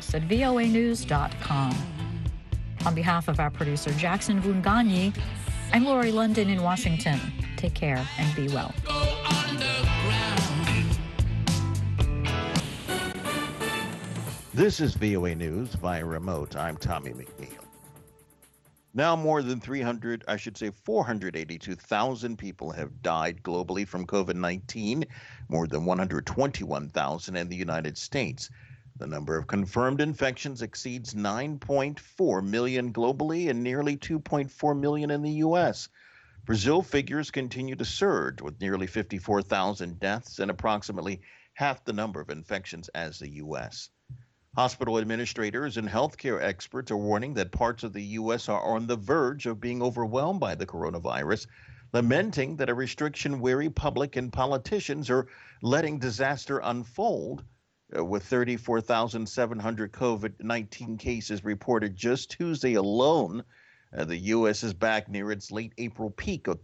us at voanews.com. On behalf of our producer, Jackson Vunganyi, I'm Lori London in Washington. Take care and be well. This is VOA News via remote. I'm Tommy McNeil. Now more than 482,000 people have died globally from COVID-19, more than 121,000 in the United States. The number of confirmed infections exceeds 9.4 million globally and nearly 2.4 million in the U.S. Brazil figures continue to surge with nearly 54,000 deaths and approximately half the number of infections as the U.S. Hospital administrators and healthcare experts are warning that parts of the U.S. are on the verge of being overwhelmed by the coronavirus, lamenting that a restriction-weary public and politicians are letting disaster unfold. With 34,700 COVID-19 cases reported just Tuesday alone, the U.S. is back near its late April peak of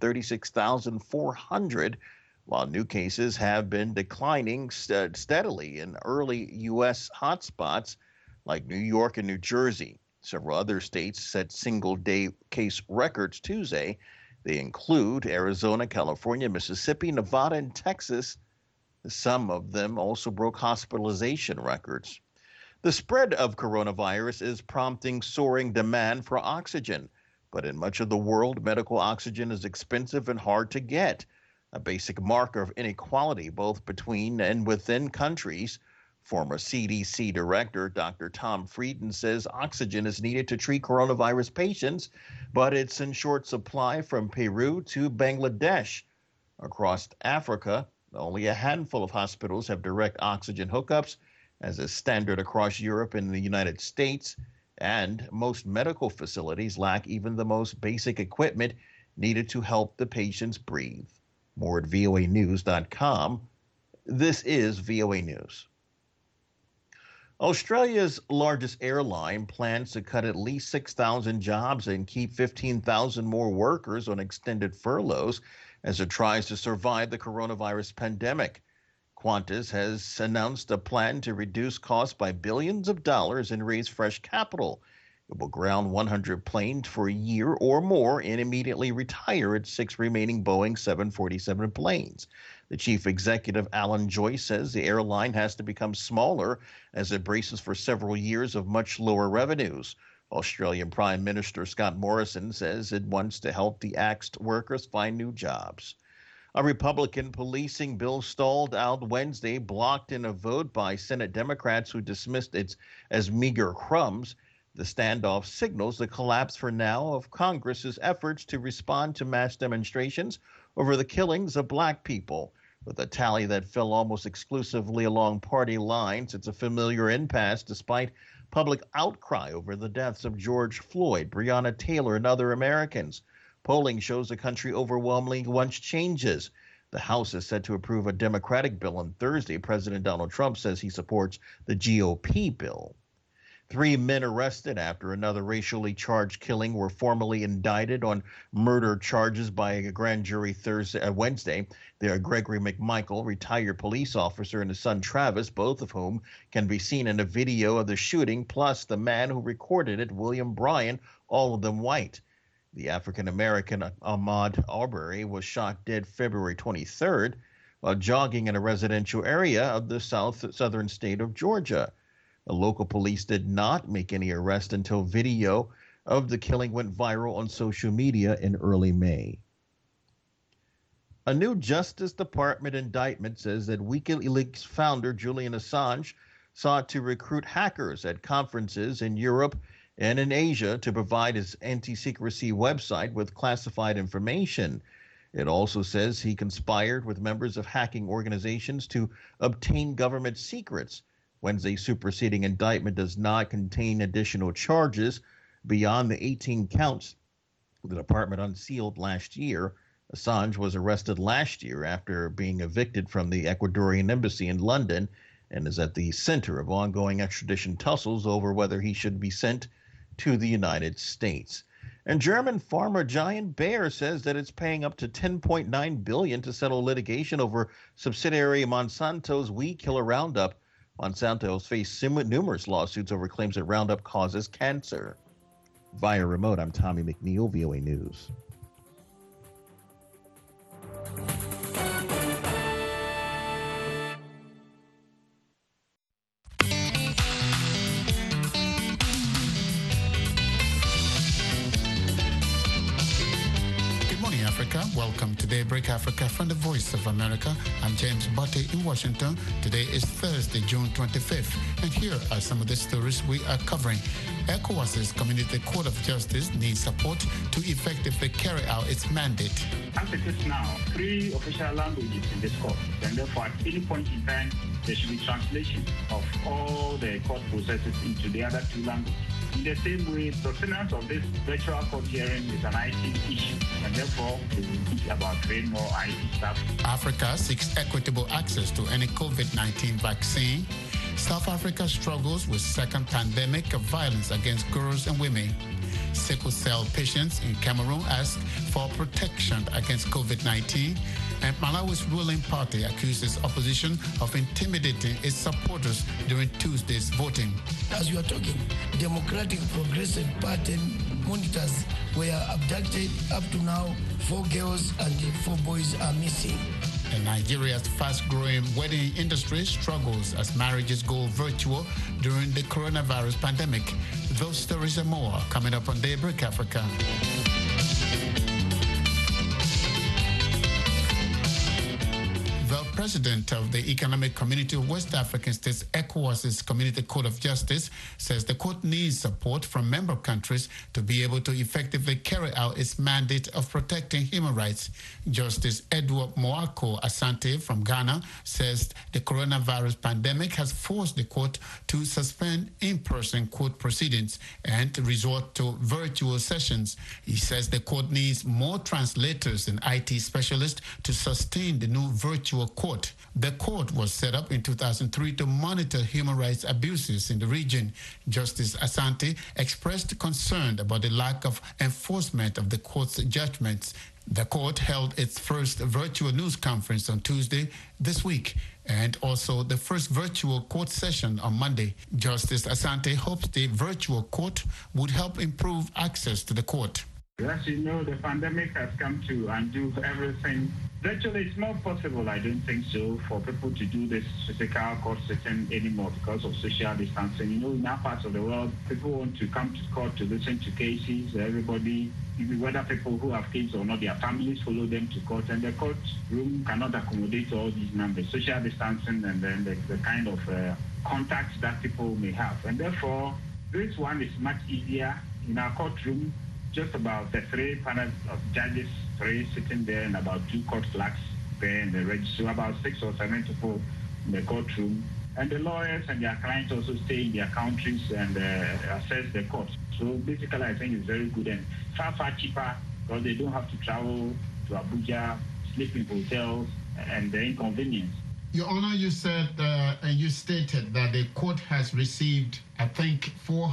36,400, while new cases have been declining steadily in early U.S. hotspots like New York and New Jersey. Several other states set single-day case records Tuesday. They include Arizona, California, Mississippi, Nevada, and Texas. Some of them also broke hospitalization records. The spread of coronavirus is prompting soaring demand for oxygen, but in much of the world, medical oxygen is expensive and hard to get, a basic marker of inequality both between and within countries. Former CDC Director Dr. Tom Frieden says oxygen is needed to treat coronavirus patients, but it's in short supply from Peru to Bangladesh. Across Africa, only a handful of hospitals have direct oxygen hookups, as is standard across Europe and the United States, and most medical facilities lack even the most basic equipment needed to help the patients breathe. More at voanews.com. This is VOA News. Australia's largest airline plans to cut at least 6,000 jobs and keep 15,000 more workers on extended furloughs as it tries to survive the coronavirus pandemic. Qantas has announced a plan to reduce costs by billions of dollars and raise fresh capital. It will ground 100 planes for a year or more and immediately retire its 6 remaining Boeing 747 planes. The chief executive, Alan Joyce, says the airline has to become smaller as it braces for several years of much lower revenues. Australian Prime Minister Scott Morrison says it wants to help the axed workers find new jobs. A Republican policing bill stalled out Wednesday, blocked in a vote by Senate Democrats who dismissed it as meager crumbs. The standoff signals the collapse for now of Congress's efforts to respond to mass demonstrations over the killings of black people. With a tally that fell almost exclusively along party lines, it's a familiar impasse despite public outcry over the deaths of George Floyd, Breonna Taylor, and other Americans. Polling shows the country overwhelmingly wants changes. The House is set to approve a Democratic bill on Thursday. President Donald Trump says he supports the GOP bill. 3 men arrested after another racially charged killing were formally indicted on murder charges by a grand jury Wednesday. They are Gregory McMichael, retired police officer, and his son Travis, both of whom can be seen in a video of the shooting, plus the man who recorded it, William Bryan, all of them white. The African-American Ahmaud Arbery was shot dead February 23rd while jogging in a residential area of the southern state of Georgia. Local police did not make any arrest until video of the killing went viral on social media in early May. A new Justice Department indictment says that WikiLeaks founder Julian Assange sought to recruit hackers at conferences in Europe and in Asia to provide his anti-secrecy website with classified information. It also says he conspired with members of hacking organizations to obtain government secrets. Wednesday's superseding indictment does not contain additional charges beyond the 18 counts the department unsealed last year. Assange was arrested last year after being evicted from the Ecuadorian embassy in London and is at the center of ongoing extradition tussles over whether he should be sent to the United States. And German farmer giant Bayer says that it's paying up to $10.9 billion to settle litigation over subsidiary Monsanto's weed killer Roundup. Monsanto has faced numerous lawsuits over claims that Roundup causes cancer. Via remote, I'm Tommy McNeil, VOA News. Welcome to Daybreak Africa from the Voice of America. I'm James Botte in Washington. Today is Thursday, June 25th, and here are some of the stories we are covering. ECOWAS's Community Court of Justice needs support to effectively carry out its mandate. As it is now, 3 official languages in this court, and therefore at any point in time, there should be translation of all the court processes into the other 2 languages. In the same way, sustenance of this virtual court hearing is an IT issue, and therefore we will need about 3 more IT staff. Africa seeks equitable access to any COVID-19 vaccine. South Africa struggles with second pandemic of violence against girls and women. Sickle cell patients in Cameroon ask for protection against COVID-19. And Malawi's ruling party accuses opposition of intimidating its supporters during Tuesday's voting. As you are talking, Democratic Progressive Party monitors were abducted. Up to now, 4 girls and 4 boys are missing. And Nigeria's fast-growing wedding industry struggles as marriages go virtual during the coronavirus pandemic. Those stories and more coming up on Daybreak Africa. The president of the Economic Community of West African States, ECOWAS's Community Court of Justice, says the court needs support from member countries to be able to effectively carry out its mandate of protecting human rights. Justice Edward Moako Asante from Ghana says the coronavirus pandemic has forced the court to suspend in-person court proceedings and resort to virtual sessions. He says the court needs more translators and IT specialists to sustain the new virtual court. The court was set up in 2003 to monitor human rights abuses in the region. Justice Asante expressed concern about the lack of enforcement of the court's judgments. The court held its first virtual news conference on Tuesday this week and also the first virtual court session on Monday. Justice Asante hopes the virtual court would help improve access to the court. As you know, the pandemic has come to undo everything. Virtually, it's not possible, I don't think so, for people to do this physical court sitting anymore because of social distancing. You know, in our parts of the world, people want to come to court to listen to cases. Everybody, whether people who have kids or not, their families follow them to court, and the court room cannot accommodate all these numbers, social distancing and then the kind of contacts that people may have. And therefore, this one is much easier. In our courtroom, just about the 3 panels of judges, 3 sitting there, and about 2 court clerks there in the register, so about 6 or 7 people in the courtroom. And the lawyers and their clients also stay in their countries and assess the court. So basically, I think it's very good and far, far cheaper because they don't have to travel to Abuja, sleep in hotels, and the inconvenience. Your Honor, you said and you stated that the court has received, I think,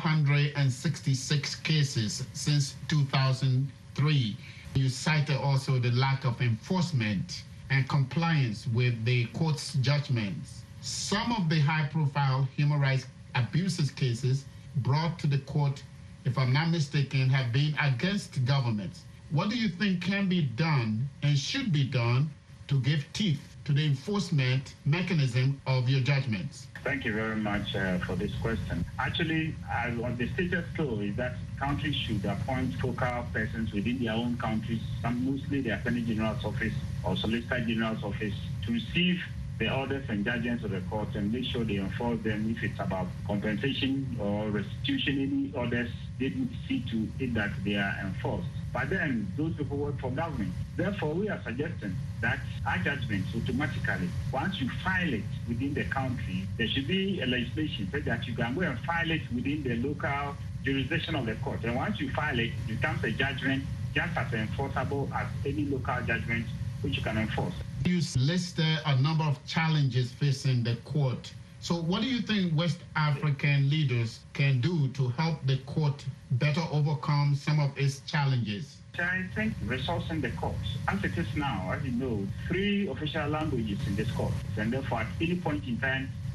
466 cases since 2003. You cited also the lack of enforcement and compliance with the court's judgments. Some of the high-profile human rights abuses cases brought to the court, if I'm not mistaken, have been against governments. What do you think can be done and should be done to give teeth to the enforcement mechanism of your judgments? Thank you very much for this question. Actually, what the status quo is that countries should appoint focal persons within their own countries, mostly the Attorney General's office or Solicitor General's office, to receive the orders and judgments of the court and make sure they enforce them. If it's about compensation or restitution, any orders, they need to see to it that they are enforced. But then those people work for government. Therefore, we are suggesting that our judgments automatically, once you file it within the country, there should be a legislation so that you can go and file it within the local jurisdiction of the court. And once you file it, it becomes a judgment just as enforceable as any local judgment which you can enforce. You listed a number of challenges facing the court. So what do you think West African leaders can do to help the court better overcome some of its challenges? I think resourcing the court. As it is now, as you know, 3 official languages in this court, and therefore at any point in time,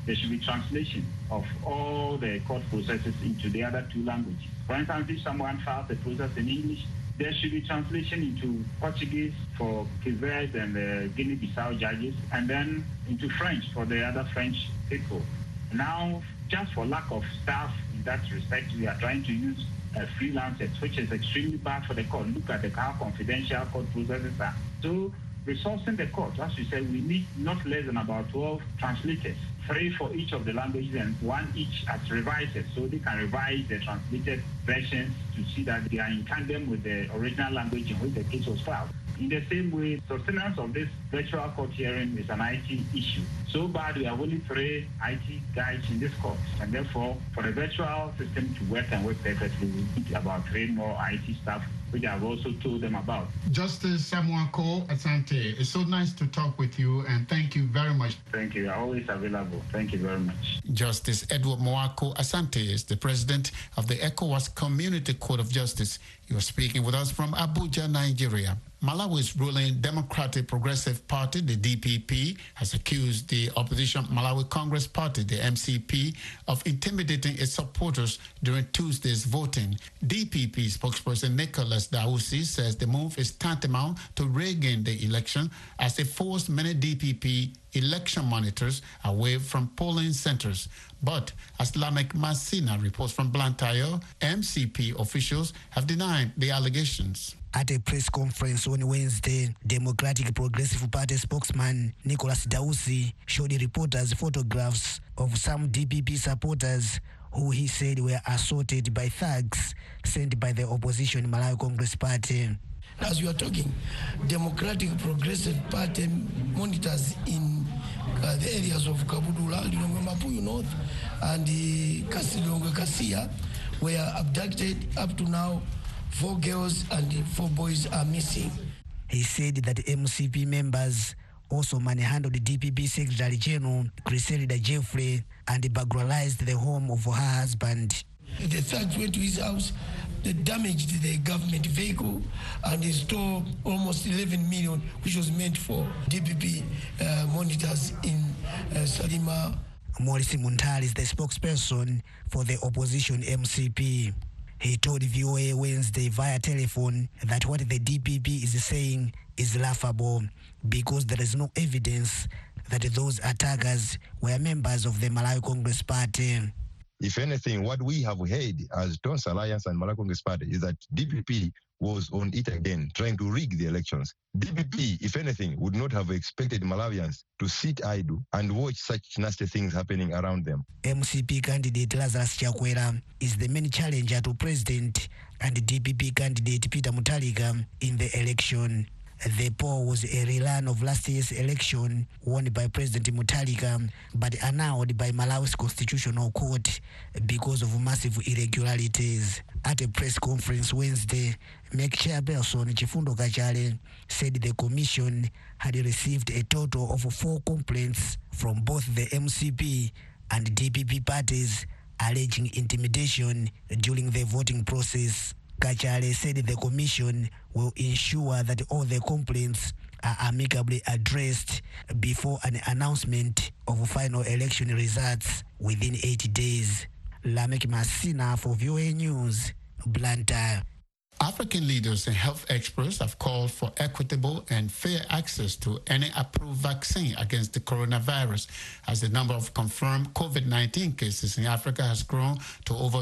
there should be translation of all the court processes into the other two languages. For instance, if someone files a process in English, there should be translation into Portuguese for Quebec and the Guinea-Bissau judges, and then into French for the other French people. Now, just for lack of staff in that respect, we are trying to use freelancers, which is extremely bad for the court. Look at how confidential court processes are. So, resourcing the court, as we said, we need not less than about 12 translators, 3 for each of the languages and 1 each as revisers, so they can revise the translated versions to see that they are in tandem with the original language in which the case was filed. In the same way, sustenance of this virtual court hearing is an IT issue. So bad we have only 3 IT guys in this court, and therefore, for the virtual system to work and work perfectly, we need about 3 more IT staff, which I've also told them about. Justice Samuako Asante, it's so nice to talk with you, and thank you very much. Thank you. I'm always available. Thank you very much. Justice Edward Moako Asante is the president of the ECOWAS Community Court of Justice. You are speaking with us from Abuja, Nigeria. Malawi's ruling Democratic Progressive Party, the DPP, has accused the opposition Malawi Congress Party, the MCP, of intimidating its supporters during Tuesday's voting. DPP spokesperson Nicholas Dausi says the move is tantamount to rigging the election as it forced many DPP election monitors away from polling centers. But as Lamek Masina reports from Blantyre, MCP officials have denied the allegations. At a press conference on Wednesday, Democratic Progressive Party spokesman Nicholas Dausi showed reporters photographs of some DPP supporters who he said were assaulted by thugs sent by the opposition Malawi Congress Party. As you are talking, Democratic Progressive Party monitors in the areas of Kabudula, Lilongwe Mapuyu North, and Kasilongwe Kasia were abducted. Up to now, 4 girls and 4 boys are missing. He said that MCP members also manhandled the DPP Secretary General Griselda Jeffrey and burglarized the home of her husband. The thugs went to his house, they damaged the government vehicle, and they stole almost 11 million, which was meant for DPP monitors in Salima. Maurice Muntali is the spokesperson for the opposition MCP. He told VOA Wednesday via telephone that what the DPP is saying is laughable because there is no evidence that those attackers were members of the Malawi Congress Party. If anything, what we have heard as Tons Alliance and Malawi Congress Party is that DPP was on it again, trying to rig the elections. DPP, if anything, would not have expected Malawians to sit idle and watch such nasty things happening around them. MCP candidate Lazarus Chakwera is the main challenger to president and DPP candidate Peter Mutharika in the election. The poll was a rerun of last year's election won by President Mutharika but annulled by Malawi's Constitutional Court because of massive irregularities. At a press conference Wednesday, MEC chairperson Chifundo Kachale said the commission had received a total of 4 complaints from both the MCP and DPP parties alleging intimidation during the voting process. Kachale said the commission will ensure that all the complaints are amicably addressed before an announcement of final election results within 80 days. Lamek Masina for VOA News, Blantyre. African leaders and health experts have called for equitable and fair access to any approved vaccine against the coronavirus, as the number of confirmed COVID-19 cases in Africa has grown to over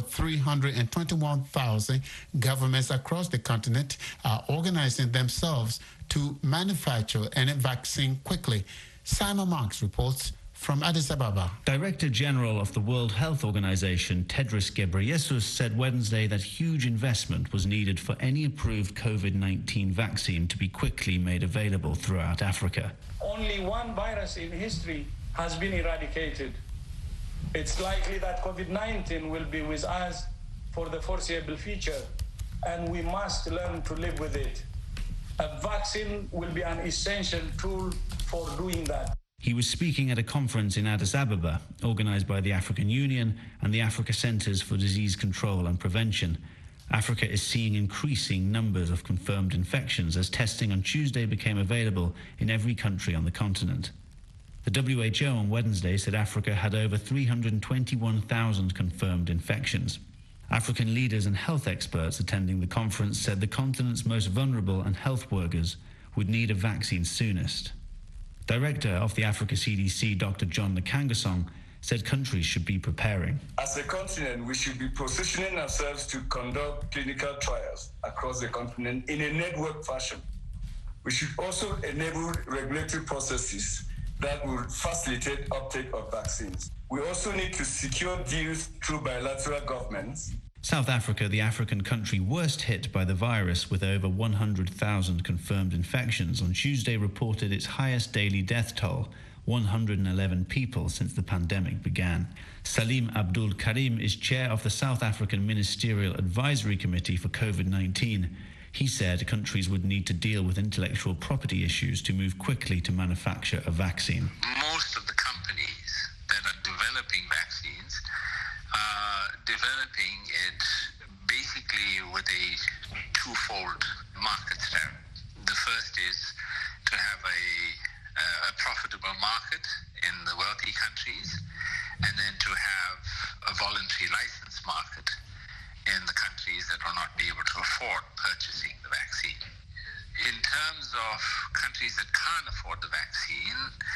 321,000. Governments across the continent are organizing themselves to manufacture any vaccine quickly. Simon Marks reports from Addis Ababa. Director General of the World Health Organization, Tedros Ghebreyesus, said Wednesday that huge investment was needed for any approved COVID-19 vaccine to be quickly made available throughout Africa. Only one virus in history has been eradicated. It's likely that COVID-19 will be with us for the foreseeable future, and we must learn to live with it. A vaccine will be an essential tool for doing that. He was speaking at a conference in Addis Ababa, organized by the African Union and the Africa Centers for Disease Control and Prevention. Africa is seeing increasing numbers of confirmed infections as testing on Tuesday became available in every country on the continent. The WHO on Wednesday said Africa had over 321,000 confirmed infections. African leaders and health experts attending the conference said the continent's most vulnerable and health workers would need a vaccine soonest. Director of the Africa CDC, Dr. John Nkangasong, said countries should be preparing. As a continent, we should be positioning ourselves to conduct clinical trials across the continent in a network fashion. We should also enable regulatory processes that will facilitate uptake of vaccines. We also need to secure deals through bilateral governments. South Africa, the African country worst hit by the virus with over 100,000 confirmed infections, on Tuesday reported its highest daily death toll, 111 people since the pandemic began. Salim Abdul Karim is chair of the South African Ministerial Advisory Committee for COVID-19. He said countries would need to deal with intellectual property issues to move quickly to manufacture a vaccine. Most of the companies that are developing vaccines are developing it basically with a twofold market strategy. The first is to have a profitable market in the wealthy countries, and then to have a voluntary license market in the countries that will not be able to afford purchasing the vaccine. In terms of countries that can't afford the vaccine,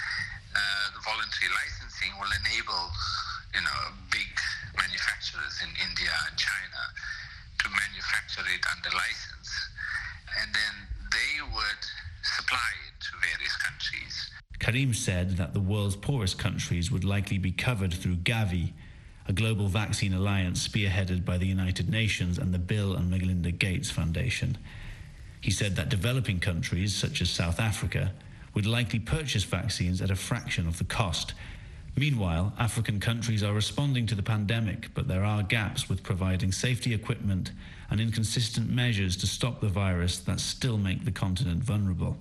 the voluntary licensing will enable, big manufacturers in India and China to manufacture it under license, and then they would supply it to various countries. Karim said that the world's poorest countries would likely be covered through Gavi, a global vaccine alliance spearheaded by the United Nations and the Bill and Melinda Gates Foundation. He said that developing countries, such as South Africa, would likely purchase vaccines at a fraction of the cost. Meanwhile, African countries are responding to the pandemic, but there are gaps with providing safety equipment and inconsistent measures to stop the virus that still make the continent vulnerable.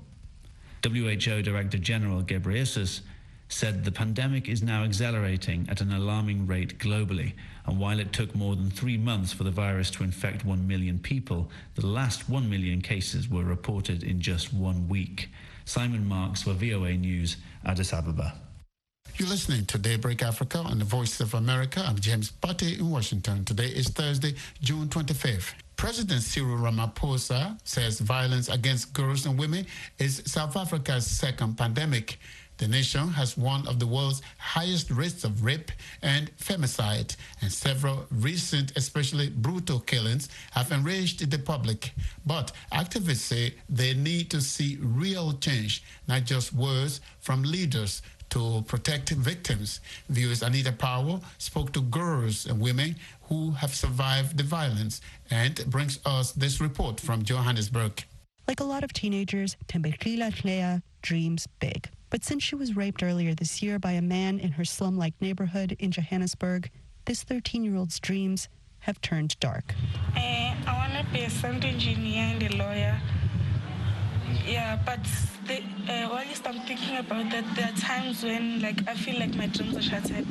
WHO Director General Ghebreyesus said the pandemic is now accelerating at an alarming rate globally, and while it took more than 3 months for the virus to infect 1 million people, the last 1 million cases were reported in just 1 week. Simon Marks for VOA News, Addis Ababa. You're listening to Daybreak Africa on the Voice of America. I'm James Pate in Washington. Today is Thursday, June 25th. President Cyril Ramaphosa says violence against girls and women is South Africa's second pandemic. The nation has one of the world's highest rates of rape and femicide, and several recent, especially brutal killings have enraged the public. But activists say they need to see real change, not just words from leaders to protect victims. Viewers Anita Powell spoke to girls and women who have survived the violence and brings us this report from Johannesburg. Like a lot of teenagers, Tembekile Tlea dreams big. But since she was raped earlier this year by a man in her slum-like neighborhood in Johannesburg, this 13-year-old's dreams have turned dark. I want to be a sound engineer and a lawyer. Yeah, but while I'm thinking about that, there are times when I feel like my dreams are shattered.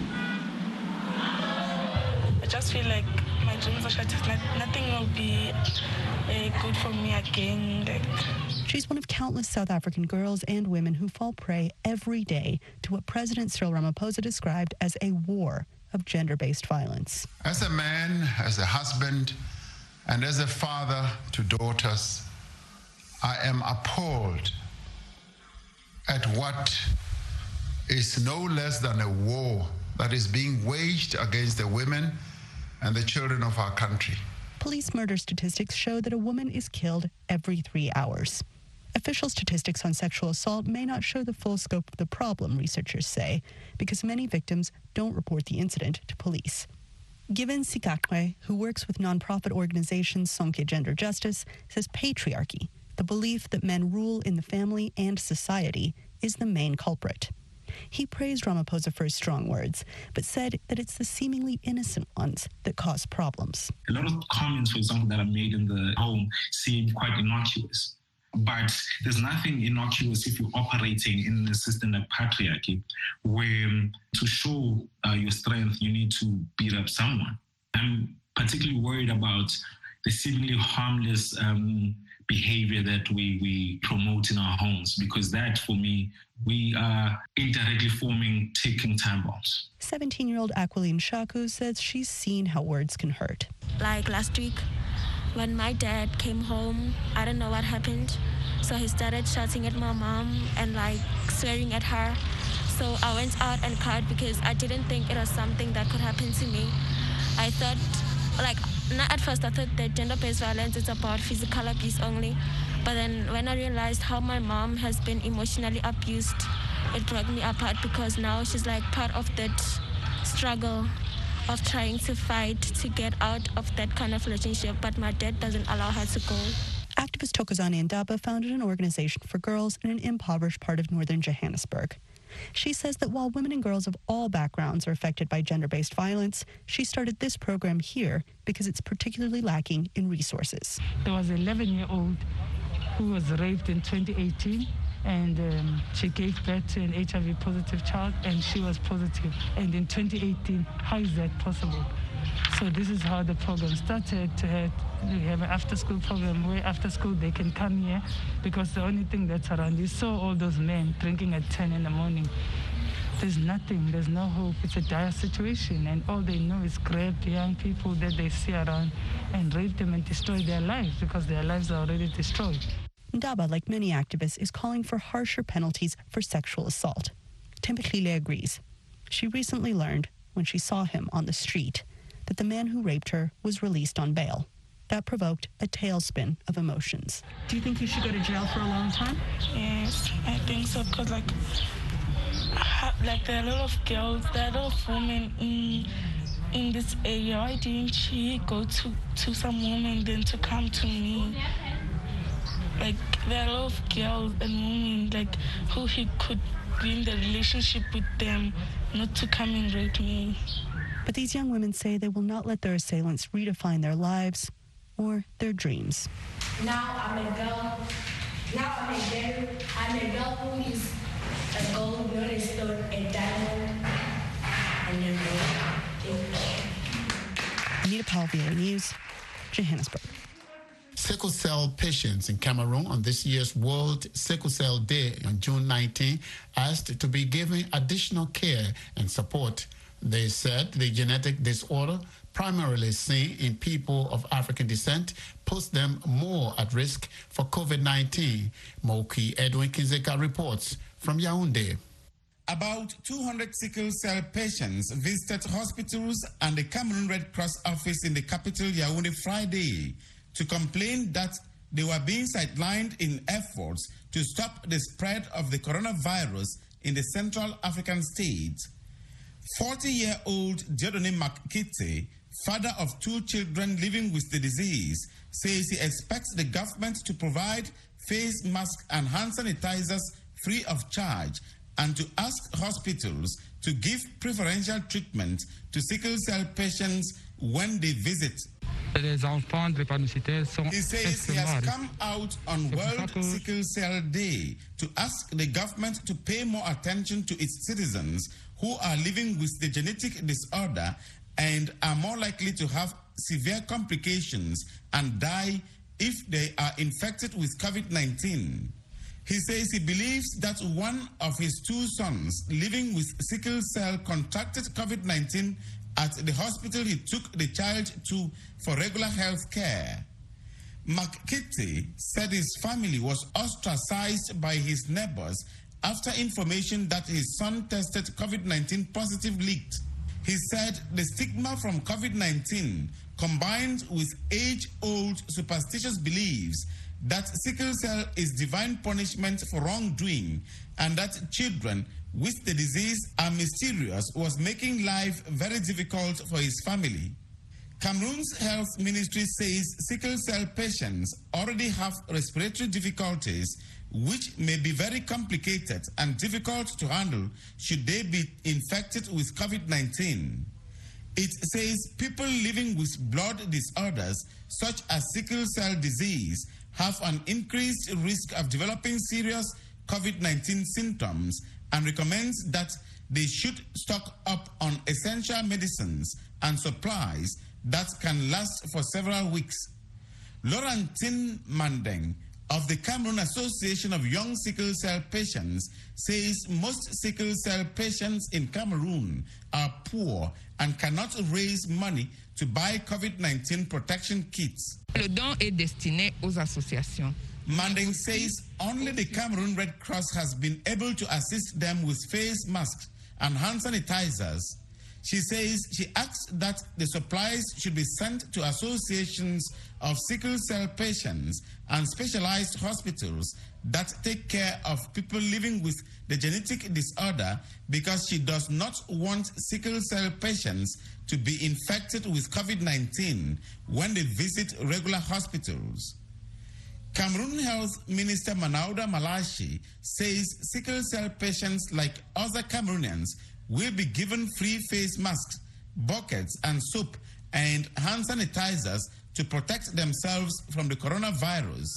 I just feel like my dreams are shattered. Nothing will be good for me again. She's one of countless South African girls and women who fall prey every day to what President Cyril Ramaphosa described as a war of gender-based violence. As a man, as a husband, and as a father to daughters, I am appalled at what is no less than a war that is being waged against the women and the children of our country. Police murder statistics show that a woman is killed every 3 hours. Official statistics on sexual assault may not show the full scope of the problem, researchers say, because many victims don't report the incident to police. Given Sikakwe, who works with nonprofit organization Sonke Gender Justice, says patriarchy, the belief that men rule in the family and society, is the main culprit. He praised Ramaphosa for his strong words, but said that it's the seemingly innocent ones that cause problems. A lot of comments, for example, that are made in the home seem quite innocuous. But there's nothing innocuous if you're operating in a system like patriarchy, where to show your strength, you need to beat up someone. I'm particularly worried about the seemingly harmless behavior that we promote in our homes, because that, for me, we are indirectly forming ticking time bombs. 17-year-old Aquilene Shaku says she's seen how words can hurt. Like last week, when my dad came home, I don't know what happened. So he started shouting at my mom and like swearing at her. So I went out and cried because I didn't think it was something that could happen to me. I thought, not at first I thought that gender-based violence is about physical abuse only. But then when I realized how my mom has been emotionally abused, it broke me apart, because now she's like part of that struggle of trying to fight to get out of that kind of relationship, but my dad doesn't allow her to go. Activist Thokozani Ndaba founded an organization for girls in an impoverished part of northern Johannesburg. She says that while women and girls of all backgrounds are affected by gender-based violence, she started this program here because it's particularly lacking in resources. There was an 11-year-old who was raped in 2018, and she gave birth to an HIV-positive child, and she was positive. And in 2018, how is that possible? So this is how the program started. We have an after-school program where after school they can come here, because the only thing that's around, you saw all those men drinking at 10 in the morning. There's nothing, there's no hope. It's a dire situation, and all they know is grab young people that they see around and rape them and destroy their lives, because their lives are already destroyed. Ndaba, like many activists, is calling for harsher penalties for sexual assault. Thembekile agrees. She recently learned, when she saw him on the street, that the man who raped her was released on bail. That provoked a tailspin of emotions. Do you think you should go to jail for a long time? Yes, I think so, because there are a lot of girls, there are a lot of women in this area. Why didn't she go to some women then to come to me? There are a lot of girls and women who he could be in the relationship with them, not to come and rape me. But these young women say they will not let their assailants redefine their lives or their dreams. Now I'm a girl. I'm a girl who is a gold, not a stone, a diamond, and a gold. Anita Powell, VOA News, Johannesburg. Sickle cell patients in Cameroon on this year's World Sickle Cell Day on June 19 asked to be given additional care and support. They said the genetic disorder, primarily seen in people of African descent, puts them more at risk for COVID-19. Moki Edwin Kinzeka reports from Yaoundé. About 200 sickle cell patients visited hospitals and the Cameroon Red Cross office in the capital Yaoundé Friday to complain that they were being sidelined in efforts to stop the spread of the coronavirus in the Central African state. 40-year-old Dieudonné Makite, father of 2 children living with the disease, says he expects the government to provide face masks and hand sanitizers free of charge and to ask hospitals to give preferential treatment to sickle cell patients when they visit. He says he has come out on World Sickle Cell Day to ask the government to pay more attention to its citizens who are living with the genetic disorder and are more likely to have severe complications and die if they are infected with COVID-19. He says he believes that one of his 2 sons living with sickle cell contracted COVID-19 at the hospital he took the child to for regular health care. Makite said his family was ostracized by his neighbors after information that his son tested COVID-19 positive leaked. He said the stigma from COVID-19 combined with age-old superstitious beliefs that sickle cell is divine punishment for wrongdoing and that children with the disease are mysterious was making life very difficult for his family. Cameroon's health ministry says sickle cell patients already have respiratory difficulties which may be very complicated and difficult to handle should they be infected with COVID-19. It says people living with blood disorders such as sickle cell disease have an increased risk of developing serious COVID-19 symptoms and recommends that they should stock up on essential medicines and supplies that can last for several weeks. Laurentine Mandeng of the Cameroon Association of Young Sickle Cell Patients says most sickle cell patients in Cameroon are poor and cannot raise money to buy COVID-19 protection kits. Le don est destiné aux associations. Mandeng says only the Cameroon Red Cross has been able to assist them with face masks and hand sanitizers. She says she asks that the supplies should be sent to associations of sickle cell patients and specialized hospitals that take care of people living with the genetic disorder, because she does not want sickle cell patients to be infected with COVID-19 when they visit regular hospitals. Cameroon Health Minister Manauda Malashi says sickle cell patients like other Cameroonians will be given free face masks, buckets and soap and hand sanitizers to protect themselves from the coronavirus.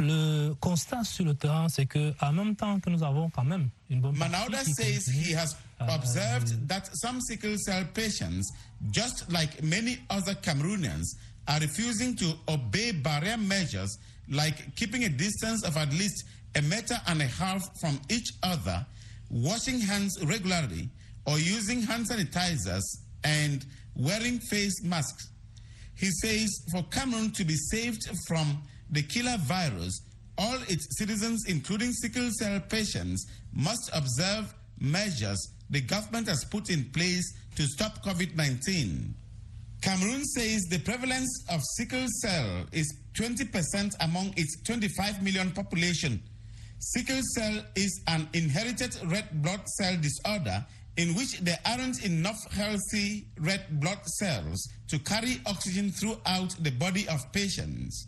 Le constat sur le terrain, c'est que en même temps que nous avons quand même une bonne Manauda says he has observed that some sickle cell patients, just like many other Cameroonians, are refusing to obey barrier measures like keeping a distance of at least 1.5 meters from each other, washing hands regularly, or using hand sanitizers and wearing face masks. He says for Cameroon to be saved from the killer virus, all its citizens, including sickle cell patients, must observe measures the government has put in place to stop COVID-19. Cameroon says the prevalence of sickle cell is 20% among its 25 million population. Sickle cell is an inherited red blood cell disorder in which there aren't enough healthy red blood cells to carry oxygen throughout the body of patients.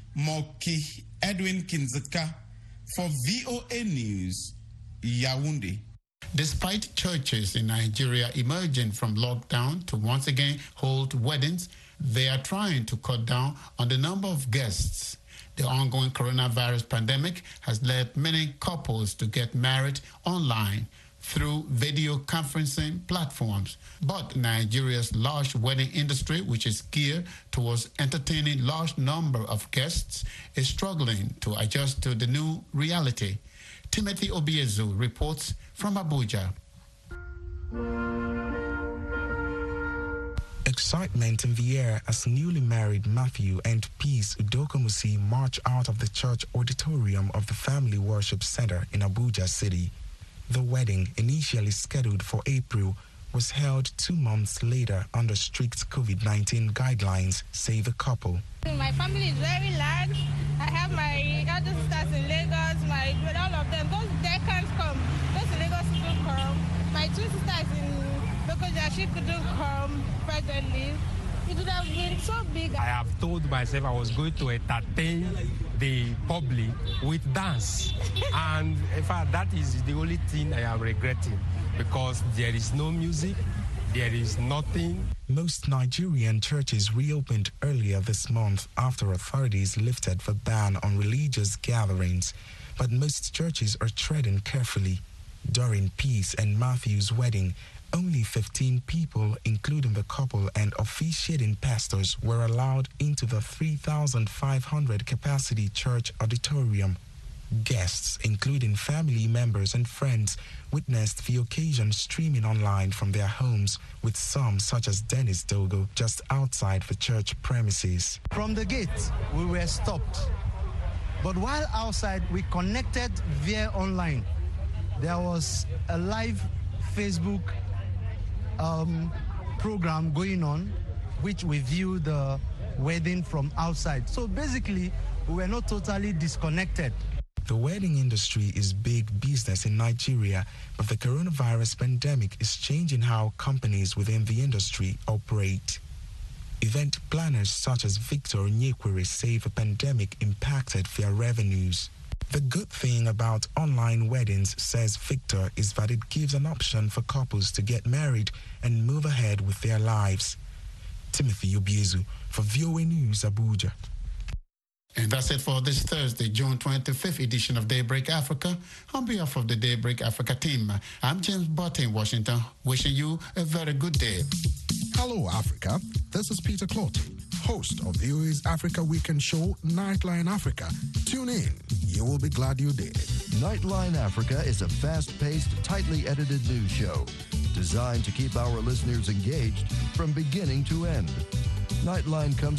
Moki Edwin Kinzitka for VOA News, Yaoundé. Despite churches in Nigeria emerging from lockdown to once again hold weddings, they are trying to cut down on the number of guests. The ongoing coronavirus pandemic has led many couples to get married online through video conferencing platforms. But Nigeria's large wedding industry, which is geared towards entertaining large number of guests, is struggling to adjust to the new reality. Timothy Obiezu reports from Abuja. Excitement in the air as newly married Matthew and Peace Udokomusi march out of the church auditorium of the Family Worship Center in Abuja City. The wedding, initially scheduled for April, was held 2 months later under strict COVID-19 guidelines, say the couple. My family is very large. I have my elder sisters in Lagos, all of them. They can't come. Those in Lagos couldn't come. My two sisters in Lokoja, she couldn't come presently. It would have been so big. I have told myself I was going to entertain the public with dance. And in fact, that is the only thing I am regretting, because there is no music, there is nothing. Most Nigerian churches reopened earlier this month after authorities lifted the ban on religious gatherings. But most churches are treading carefully. During Peace and Matthew's wedding, only 15 people, including the couple and officiating pastors, were allowed into the 3,500 capacity church auditorium. Guests, including family members and friends, witnessed the occasion streaming online from their homes, with some, such as Dennis Dogo, just outside the church premises. From the gate, we were stopped. But while outside, we connected via online. There was a live Facebook program going on, which we viewed the wedding from outside. So basically, we were not totally disconnected. The wedding industry is big business in Nigeria, but the coronavirus pandemic is changing how companies within the industry operate. Event planners such as Victor Nyekwere say the pandemic impacted their revenues. The good thing about online weddings, says Victor, is that it gives an option for couples to get married and move ahead with their lives. Timothy Obiezu for VOA News, Abuja. And that's it for this Thursday, June 25th edition of Daybreak Africa. On behalf of the Daybreak Africa team, I'm James Butt in Washington, wishing you a very good day. Hello, Africa. This is Peter Clotty. host of VOA's Africa Weekend show, Nightline Africa. Tune in. You will be glad you did. Nightline Africa is a fast-paced, tightly edited news show designed to keep our listeners engaged from beginning to end. Nightline comes